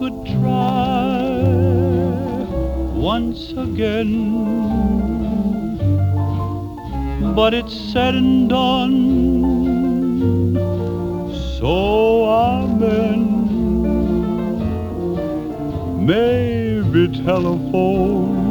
could try once again, but it's said and done, so amen. Maybe telephone